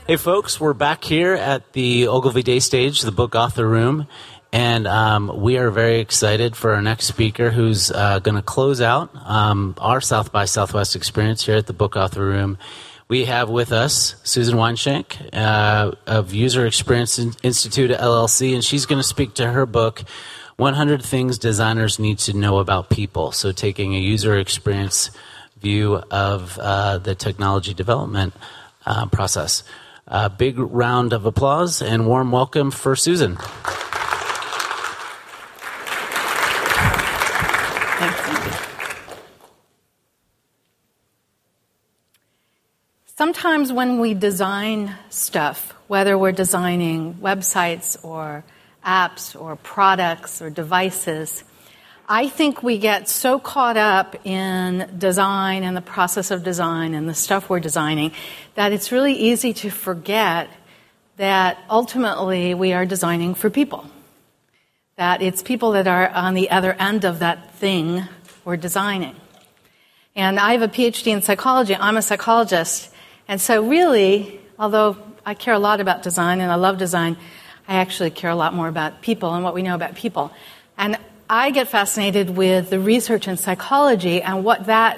Hey folks, we're back here at the Ogilvy Day Stage, the Book Author Room, and we are very excited for our next speaker who's going to close out our South by Southwest experience here at the Book Author Room. We have with us Susan Weinschenk of User Experience Institute LLC, and she's going to speak to her book, 100 Things Designers Need to Know About People. So taking a user experience view of the technology development process. A big round of applause and warm welcome for Susan. Sometimes when we design stuff, whether we're designing websites or apps or products or devices, I think we get so caught up in design and the process of design and the stuff we're designing that it's really easy to forget that ultimately we are designing for people. That it's people that are on the other end of that thing we're designing. And I have a PhD in psychology. I'm a psychologist. And so really, although I care a lot about design and I love design, I actually care a lot more about people and what we know about people. And I get fascinated with the research in psychology and what that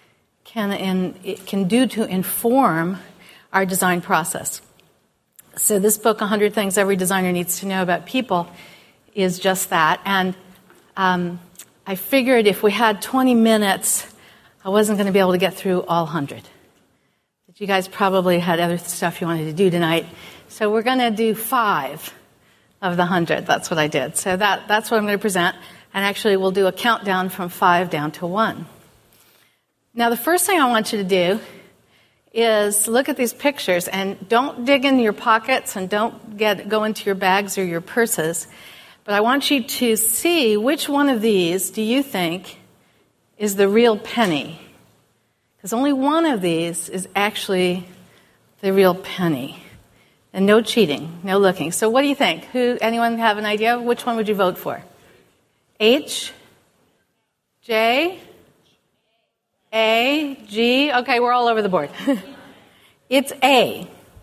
can do to inform our design process. So this book, 100 Things Every Designer Needs to Know About People, is just that. And I figured if we had 20 minutes, I wasn't going to be able to get through all 100. But you guys probably had other stuff you wanted to do tonight. So we're going to do 5 of the 100. That's what I did. So that's what I'm going to present. And actually, we'll do a countdown from 5 down to 1. Now, the first thing I want you to do is look at these pictures. And don't dig in your pockets and don't go into your bags or your purses. But I want you to see which one of these do you think is the real penny. Because only one of these is actually the real penny. And no cheating, no looking. So what do you think? Anyone have an idea? Which one would you vote for? H? J? A? G? Okay, we're all over the board. It's A.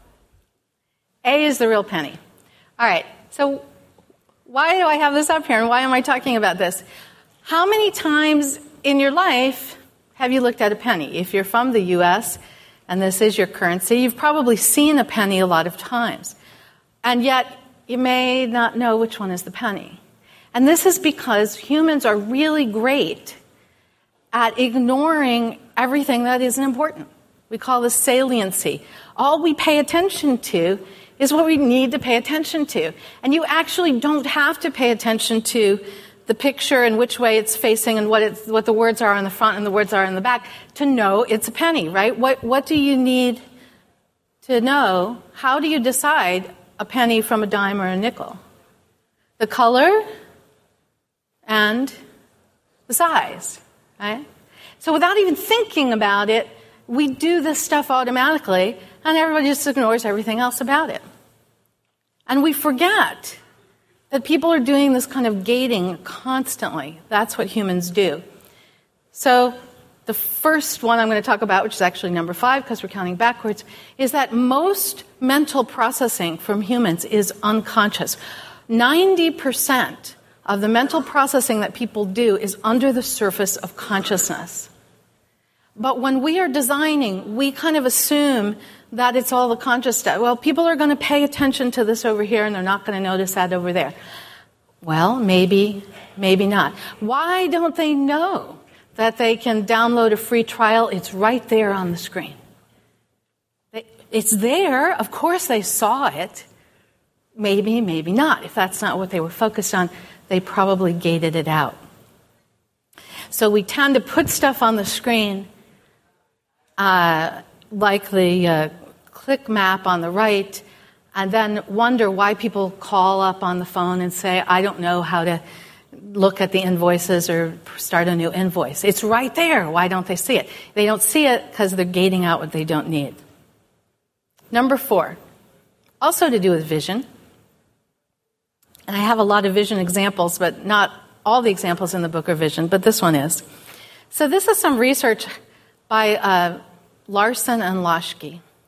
A is the real penny. All right, so why do I have this up here and why am I talking about this? How many times in your life have you looked at a penny? If you're from the U.S., and this is your currency, you've probably seen a penny a lot of times. And yet, you may not know which one is the penny. And this is because humans are really great at ignoring everything that isn't important. We call this saliency. All we pay attention to is what we need to pay attention to. And you actually don't have to pay attention to the picture and which way it's facing and what the words are on the front and the words are in the back to know it's a penny, right? What do you need to know? How do you decide a penny from a dime or a nickel? The color and the size, right? So without even thinking about it, we do this stuff automatically and everybody just ignores everything else about it. And we forget that people are doing this kind of gating constantly. That's what humans do. So the first one I'm going to talk about, which is actually number 5 because we're counting backwards, is that most mental processing from humans is unconscious. 90% of the mental processing that people do is under the surface of consciousness. But when we are designing, we kind of assume that it's all the conscious stuff. Well, people are going to pay attention to this over here and they're not going to notice that over there. Well, maybe not. Why don't they know that they can download a free trial? It's right there on the screen. It's there. Of course they saw it. Maybe not. If that's not what they were focused on, they probably gated it out. So we tend to put stuff on the screen like the click map on the right, and then wonder why people call up on the phone and say, I don't know how to look at the invoices or start a new invoice. It's right there. Why don't they see it? They don't see it because they're gating out what they don't need. Number 4, also to do with vision. And I have a lot of vision examples, but not all the examples in the book are vision, but this one is. So this is some research by Larson and Loschke.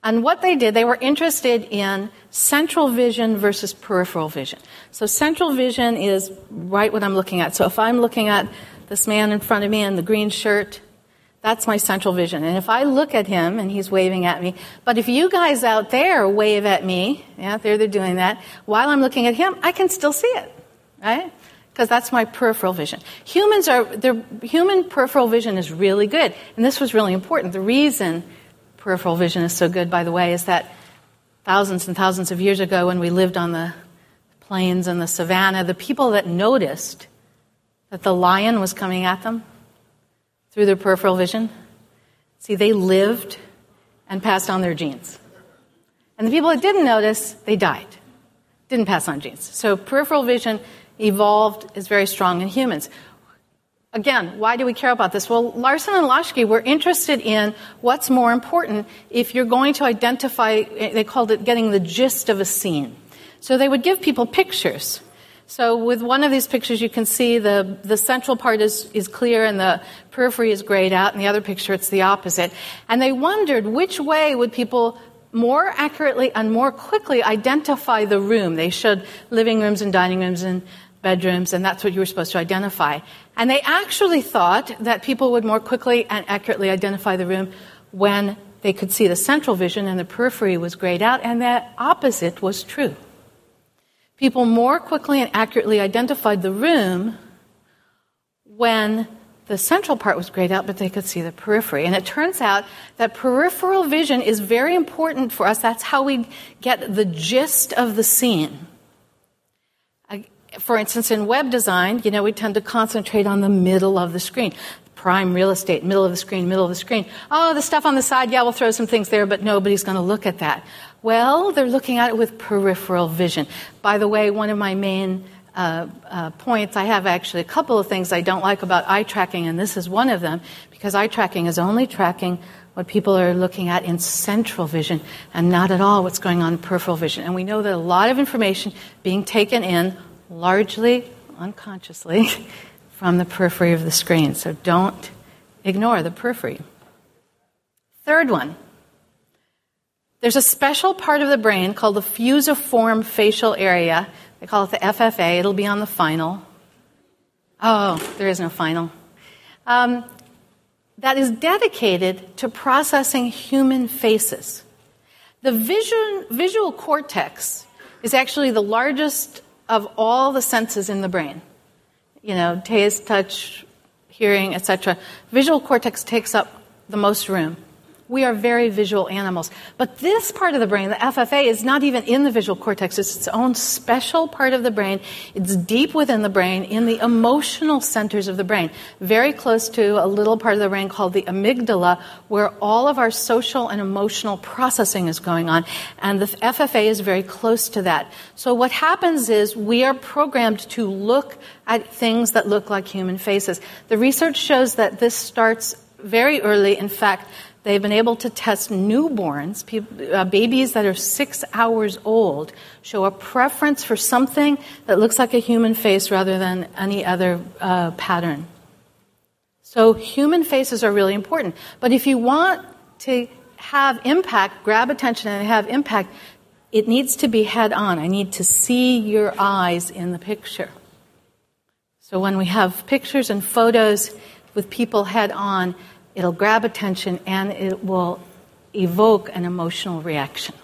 And what they did, they were interested in central vision versus peripheral vision. So central vision is right what I'm looking at. So if I'm looking at this man in front of me in the green shirt, that's my central vision. And if I look at him and he's waving at me, but if you guys out there wave at me, yeah, they're doing that, while I'm looking at him, I can still see it, right? Because that's my peripheral vision. Human peripheral vision is really good. And this was really important. The reason peripheral vision is so good, by the way, is that thousands and thousands of years ago when we lived on the plains and the savannah, the people that noticed that the lion was coming at them through their peripheral vision, see, they lived and passed on their genes. And the people that didn't notice, they died. Didn't pass on genes. So peripheral vision evolved, is very strong in humans. Again, why do we care about this? Well, Larson and Laschke were interested in what's more important if you're going to identify, they called it getting the gist of a scene. So they would give people pictures. So with one of these pictures, you can see the central part is clear and the periphery is grayed out. In the other picture, it's the opposite. And they wondered which way would people more accurately and more quickly identify the room. They showed living rooms and dining rooms and bedrooms, and that's what you were supposed to identify. And they actually thought that people would more quickly and accurately identify the room when they could see the central vision and the periphery was grayed out, and the opposite was true. People more quickly and accurately identified the room when the central part was grayed out, but they could see the periphery. And it turns out that peripheral vision is very important for us. That's how we get the gist of the scene. For instance, in web design, we tend to concentrate on the middle of the screen. Prime real estate, middle of the screen, middle of the screen. Oh, the stuff on the side, yeah, we'll throw some things there, but nobody's going to look at that. Well, they're looking at it with peripheral vision. By the way, one of my main points, I have actually a couple of things I don't like about eye tracking, and this is one of them, because eye tracking is only tracking what people are looking at in central vision and not at all what's going on in peripheral vision. And we know that a lot of information being taken in largely unconsciously from the periphery of the screen. So don't ignore the periphery. Third one. There's a special part of the brain called the fusiform facial area. They call it the FFA. It'll be on the final. Oh, there is no final. That is dedicated to processing human faces. The visual cortex is actually the largest of all the senses in the brain. Taste, touch, hearing, etc. Visual cortex takes up the most room. We are very visual animals. But this part of the brain, the FFA, is not even in the visual cortex. It's its own special part of the brain. It's deep within the brain, in the emotional centers of the brain, very close to a little part of the brain called the amygdala, where all of our social and emotional processing is going on. And the FFA is very close to that. So what happens is we are programmed to look at things that look like human faces. The research shows that this starts very early. In fact, they've been able to test newborns, babies that are 6 hours old, show a preference for something that looks like a human face rather than any other pattern. So human faces are really important. But if you want to have impact, grab attention and have impact, it needs to be head on. I need to see your eyes in the picture. So when we have pictures and photos with people head on, it'll grab attention and it will evoke an emotional reaction.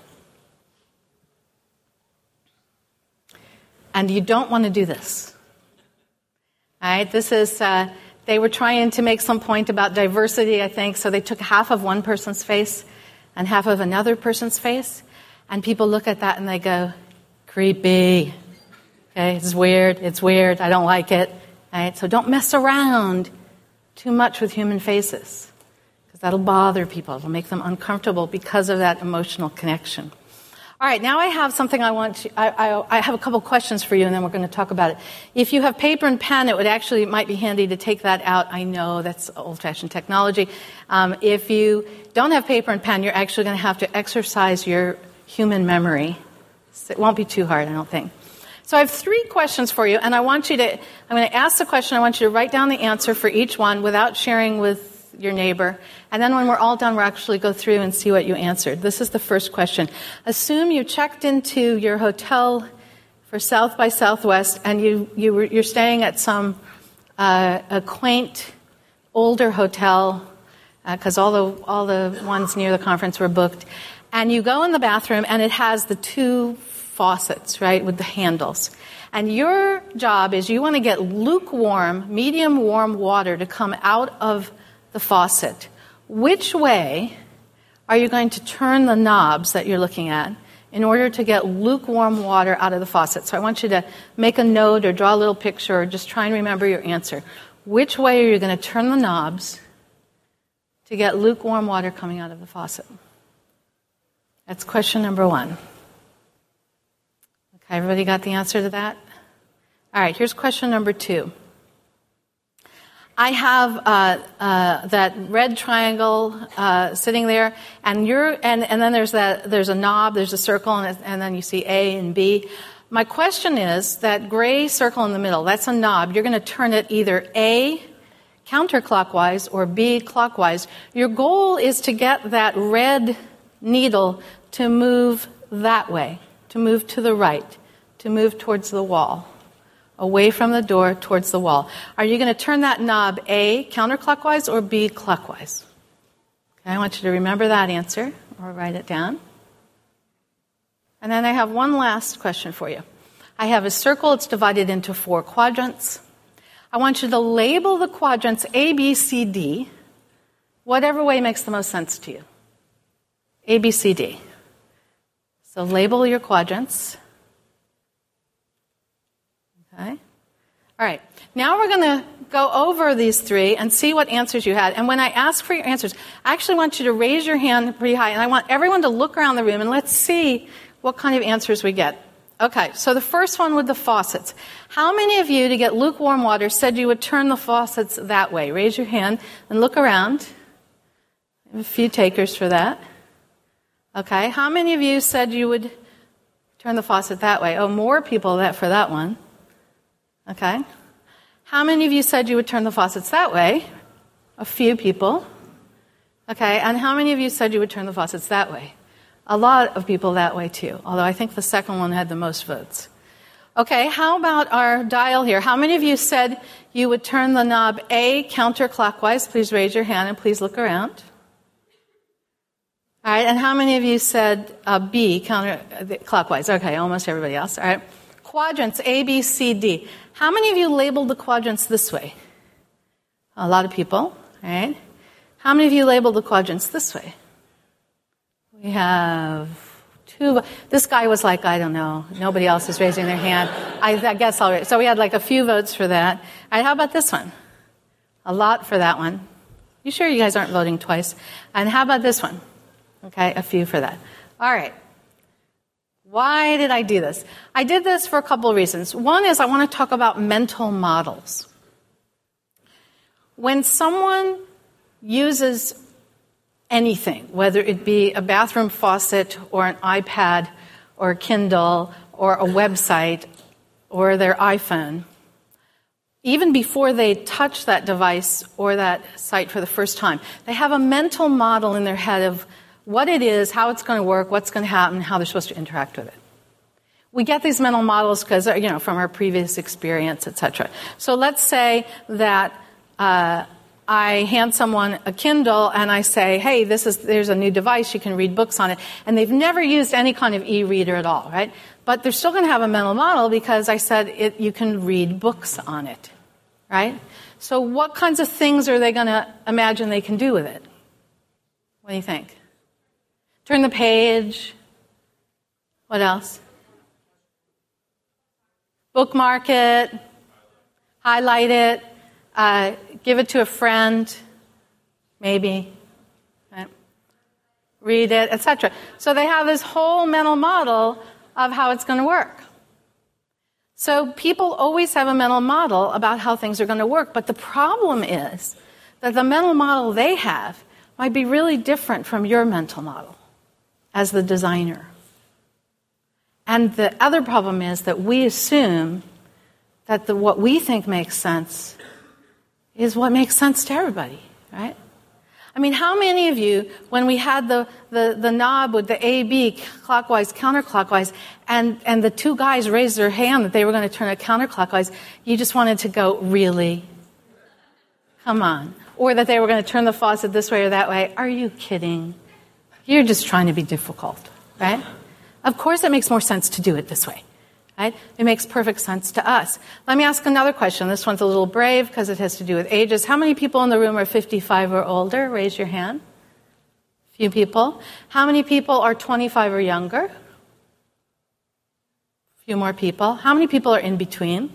And you don't want to do this. All right, this is, they were trying to make some point about diversity, I think, so they took half of one person's face and half of another person's face, and people look at that and they go, creepy. Okay, it's weird, I don't like it. All right, so don't mess around too much with human faces, because that'll bother people. It'll make them uncomfortable because of that emotional connection. All right, now I have something I have a couple questions for you, and then we're going to talk about it. If you have paper and pen, it might be handy to take that out. I know that's old-fashioned technology. If you don't have paper and pen, you're actually going to have to exercise your human memory. It won't be too hard, I don't think. So I have 3 questions for you, and I'm going to ask the question. I want you to write down the answer for each one without sharing with your neighbor. And then when we're all done, we'll actually go through and see what you answered. This is the first question. Assume you checked into your hotel for South by Southwest, and you're staying at some a quaint, older hotel, because all the ones near the conference were booked. And you go in the bathroom, and it has the two faucets, right, with the handles. And your job is you want to get lukewarm, medium warm water to come out of the faucet. Which way are you going to turn the knobs that you're looking at in order to get lukewarm water out of the faucet? So I want you to make a note or draw a little picture or just try and remember your answer. Which way are you going to turn the knobs to get lukewarm water coming out of the faucet? That's question number 1. Okay, everybody got the answer to that? All right, here's question number 2. I have that red triangle sitting there, and then there's a knob, there's a circle, and then you see A and B. My question is that gray circle in the middle, that's a knob. You're going to turn it either A, counterclockwise, or B, clockwise. Your goal is to get that red needle to move that way, to move to the right, to move towards the wall, away from the door towards the wall. Are you going to turn that knob A, counterclockwise, or B, clockwise? Okay, I want you to remember that answer, or write it down. And then I have one last question for you. I have a circle. It's divided into 4 quadrants. I want you to label the quadrants A, B, C, D, whatever way makes the most sense to you. A, B, C, D. So label your quadrants. Okay. All right. Now we're going to go over these 3 and see what answers you had. And when I ask for your answers, I actually want you to raise your hand pretty high, and I want everyone to look around the room, and let's see what kind of answers we get. Okay, so the first one with the faucets. How many of you, to get lukewarm water, said you would turn the faucets that way? Raise your hand and look around. I have a few takers for that. Okay, how many of you said you would turn the faucet that way? Oh, more people for that one. Okay. How many of you said you would turn the faucets that way? A few people. Okay, and how many of you said you would turn the faucets that way? A lot of people that way too, although I think the second one had the most votes. Okay, how about our dial here? How many of you said you would turn the knob A counterclockwise? Please raise your hand and please look around. All right, and how many of you said B counterclockwise? Okay, almost everybody else. All right. Quadrants, A, B, C, D. How many of you labeled the quadrants this way? A lot of people, all right? How many of you labeled the quadrants this way? We have 2. This guy was like, I don't know. Nobody else is raising their hand. I guess I'll raise. So we had like a few votes for that. All right, how about this one? A lot for that one. You sure you guys aren't voting twice? And how about this one? Okay, a few for that. All right. Why did I do this? I did this for a couple of reasons. One is I want to talk about mental models. When someone uses anything, whether it be a bathroom faucet or an iPad or a Kindle or a website or their iPhone, even before they touch that device or that site for the first time, they have a mental model in their head of what it is, how it's going to work, what's going to happen, how they're supposed to interact with it. We get these mental models because, from our previous experience, etc. So let's say that I hand someone a Kindle and I say, hey, there's a new device, you can read books on it, and they've never used any kind of e-reader at all, right? But they're still going to have a mental model because I said you can read books on it, right? So what kinds of things are they going to imagine they can do with it? What do you think? Turn the page. What else? Bookmark it. Highlight it. Give it to a friend. Maybe. Right? Read it, etc. So they have this whole mental model of how it's going to work. So people always have a mental model about how things are going to work. But the problem is that the mental model they have might be really different from your mental model as the designer. And the other problem is that we assume that what we think makes sense is what makes sense to everybody, right? I mean, how many of you, when we had the knob with the A, B, clockwise, counterclockwise, and the two guys raised their hand that they were going to turn it counterclockwise, you just wanted to go, really? Come on. Or that they were going to turn the faucet this way or that way. Are you kidding? You're just trying to be difficult, right? Of course it makes more sense to do it this way, right? It makes perfect sense to us. Let me ask another question. This one's a little brave because it has to do with ages. How many people in the room are 55 or older? Raise your hand. Few people. How many people are 25 or younger? Few more people. How many people are in between?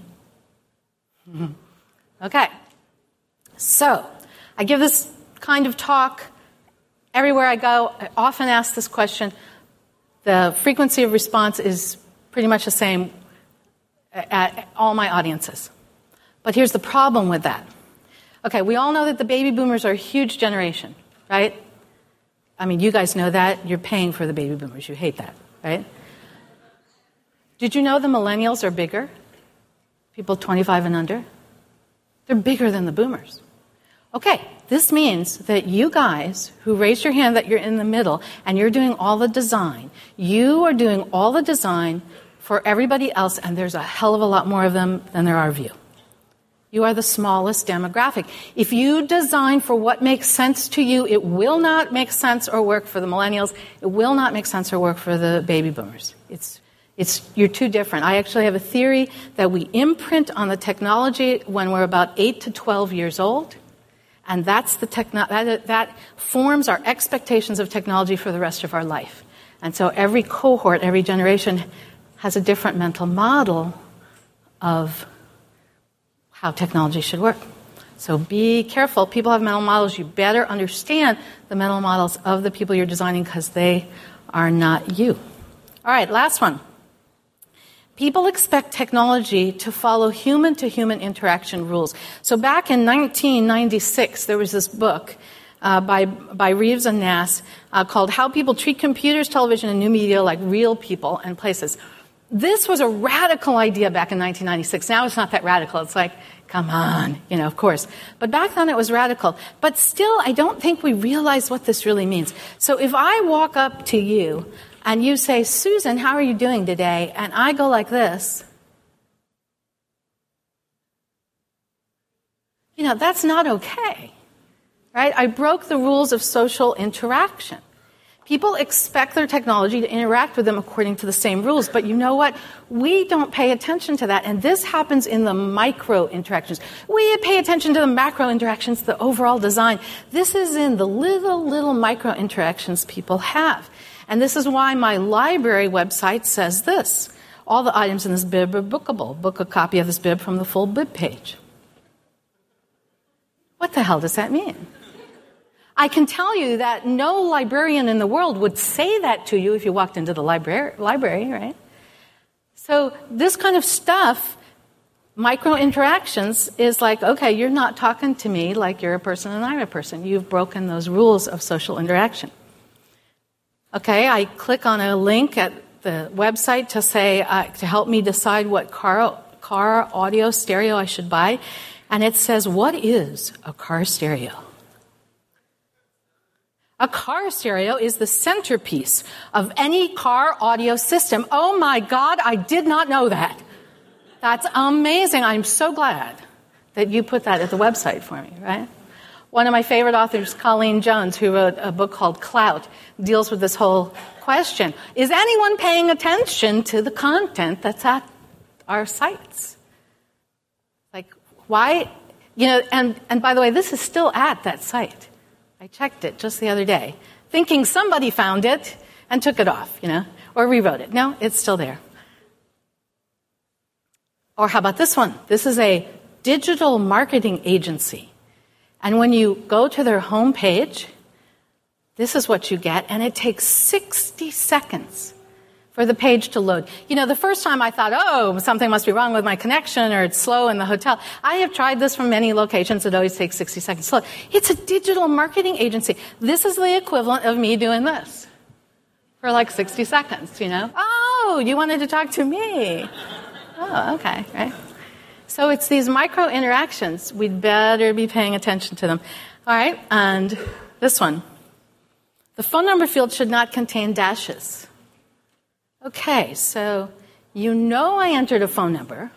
Okay. So, I give this kind of talk everywhere I go. I often ask this question. The frequency of response is pretty much the same at all my audiences. But here's the problem with that. Okay, we all know that the baby boomers are a huge generation, right? I mean, you guys know that. You're paying for the baby boomers. You hate that, right? Did you know the millennials are bigger? People 25 and under? They're bigger than the boomers. Okay, this means that you guys who raised your hand that you're in the middle and you're doing all the design, you are doing all the design for everybody else, and there's a hell of a lot more of them than there are of you. You are the smallest demographic. If you design for what makes sense to you, it will not make sense or work for the millennials. It will not make sense or work for the baby boomers. You're too different. I actually have a theory that we imprint on the technology when we're about 8 to 12 years old. And that's that forms our expectations of technology for the rest of our life. And so every cohort, every generation has a different mental model of how technology should work. So be careful. People have mental models. You better understand the mental models of the people you're designing because they are not you. All right, last one. People expect technology to follow human-to-human interaction rules. So back in 1996, there was this book by Reeves and Nass called How People Treat Computers, Television, and New Media Like Real People and Places. This was a radical idea back in 1996. Now it's not that radical. It's like, come on, of course. But back then it was radical. But still, I don't think we realize what this really means. So if I walk up to you and you say, Susan, how are you doing today? And I go like this. That's not okay, right? I broke the rules of social interaction. People expect their technology to interact with them according to the same rules. But you know what? We don't pay attention to that. And this happens in the micro interactions. We pay attention to the macro interactions, the overall design. This is in the little micro interactions people have. And this is why my library website says this. All the items in this bib are bookable. Book a copy of this bib from the full bib page. What the hell does that mean? I can tell you that no librarian in the world would say that to you if you walked into the library, right? So this kind of stuff, micro interactions, is like, okay, you're not talking to me like you're a person and I'm a person. You've broken those rules of social interaction. Okay, I click on a link at the website to say, to help me decide what car audio stereo I should buy. And it says, what is a car stereo? A car stereo is the centerpiece of any car audio system. Oh my God, I did not know that. That's amazing. I'm so glad that you put that at the website for me, right? One of my favorite authors, Colleen Jones, who wrote a book called Clout, deals with this whole question. Is anyone paying attention to the content that's at our sites? Like, why? And by the way, this is still at that site. I checked it just the other day, thinking somebody found it and took it off, or rewrote it. No, it's still there. Or how about this one? This is a digital marketing agency. And when you go to their homepage, this is what you get, and it takes 60 seconds for the page to load. The first time I thought, something must be wrong with my connection or it's slow in the hotel. I have tried this from many locations. It always takes 60 seconds to load. It's a digital marketing agency. This is the equivalent of me doing this for like 60 seconds, Oh, you wanted to talk to me. Oh, okay, right? So it's these micro interactions. We'd better be paying attention to them. All right, and This one. The phone number field should not contain dashes. Okay, so you know I entered a phone number.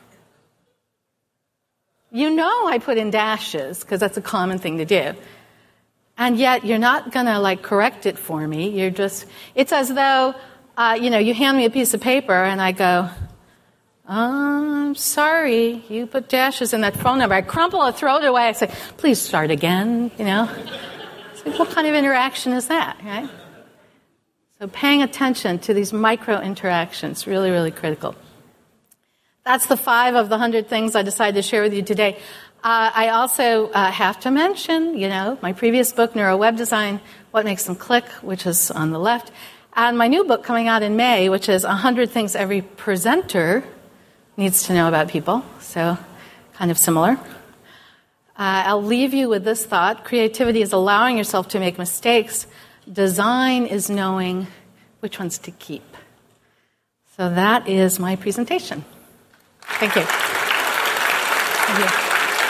You know I put in dashes, because that's a common thing to do. And yet you're not going to, correct it for me. It's as though, you hand me a piece of paper and I go, I'm sorry, you put dashes in that phone number. I crumple it, throw it away. I say, please start again, It's like, what kind of interaction is that, right? So paying attention to these micro interactions, really, really critical. That's the 5 of the 100 things I decided to share with you today. I also have to mention, my previous book, Neuro Web Design, What Makes Them Click, which is on the left, and my new book coming out in May, which is 100 Things Every Presenter Needs to Know About People. So kind of similar. I'll leave you with this thought. Creativity is allowing yourself to make mistakes. Design is knowing which ones to keep. So that is my presentation. Thank you. Thank you.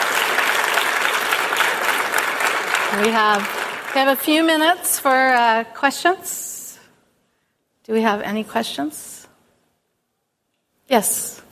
We have a few minutes for questions. Do we have any questions? Yes.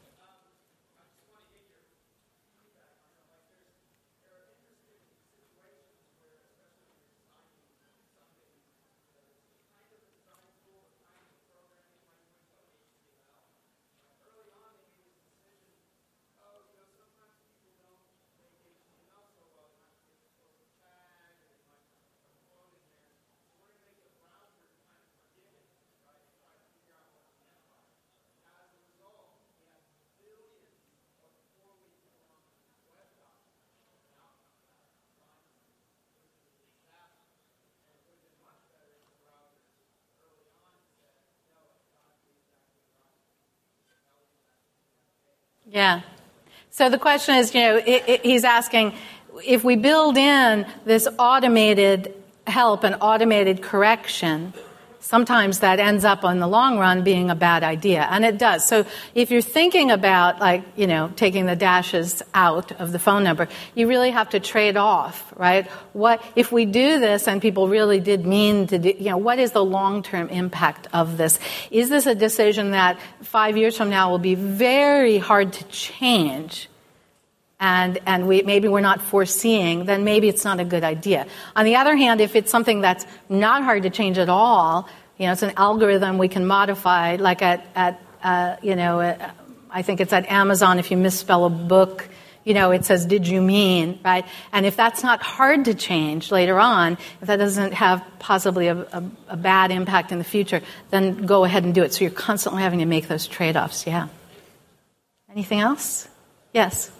Yeah. So the question is, he's asking, if we build in this automated help and automated correction, sometimes that ends up in the long run being a bad idea. And it does. So if you're thinking about, taking the dashes out of the phone number, you really have to trade off, right? What if we do this and people really did mean to do, what is the long-term impact of this? Is this a decision that 5 years from now will be very hard to change? And maybe we're not foreseeing, then maybe it's not a good idea. On the other hand, if it's something that's not hard to change at all, it's an algorithm we can modify, like I think it's at Amazon, if you misspell a book, it says, did you mean, right? And if that's not hard to change later on, if that doesn't have possibly a bad impact in the future, then go ahead and do it. So you're constantly having to make those trade-offs, yeah. Anything else? Yes.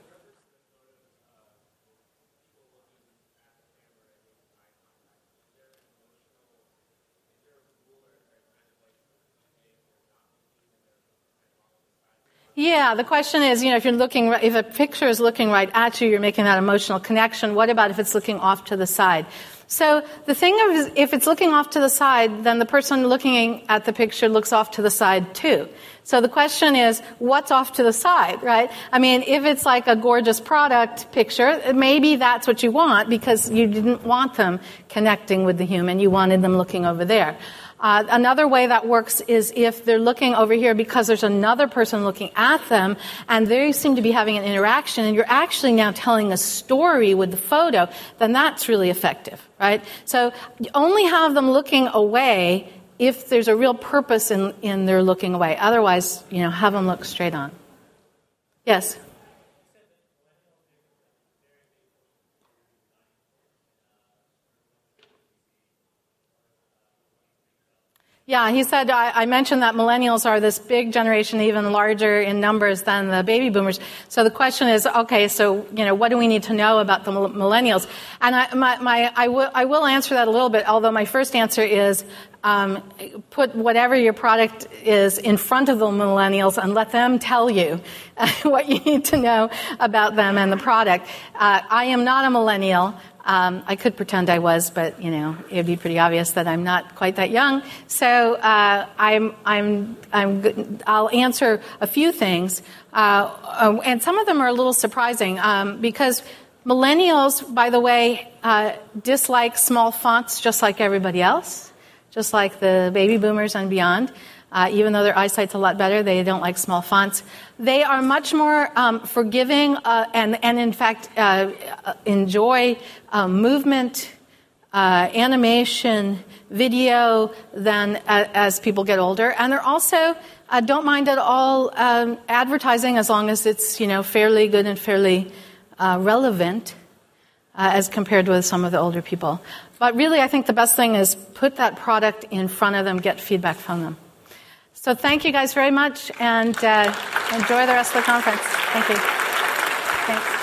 Yeah, the question is, if a picture is looking right at you, you're making that emotional connection. What about if it's looking off to the side? So the thing is, if it's looking off to the side, then the person looking at the picture looks off to the side too. So the question is, what's off to the side, right? I mean, if it's like a gorgeous product picture, maybe that's what you want because you didn't want them connecting with the human. You wanted them looking over there. Another way that works is if they're looking over here because there's another person looking at them and they seem to be having an interaction and you're actually now telling a story with the photo, then that's really effective, right? So you only have them looking away if there's a real purpose in their looking away. Otherwise, have them look straight on. Yes? Yeah, he said, I mentioned that millennials are this big generation, even larger in numbers than the baby boomers. So the question is, okay, so, what do we need to know about the millennials? And I will answer that a little bit, although my first answer is, put whatever your product is in front of the millennials and let them tell you what you need to know about them and the product. I am not a millennial. I could pretend I was, but it'd be pretty obvious that I'm not quite that young. So I'll answer a few things, and some of them are a little surprising because Millennials, by the way, dislike small fonts just like everybody else, just like the baby boomers and beyond. Even though their eyesight's a lot better, they don't like small fonts. They are much more forgiving and in fact, enjoy movement, animation, video than as people get older. And they're also don't mind at all advertising as long as it's fairly good and fairly relevant as compared with some of the older people. But really, I think the best thing is put that product in front of them, get feedback from them. So thank you guys very much, and enjoy the rest of the conference. Thank you. Thanks.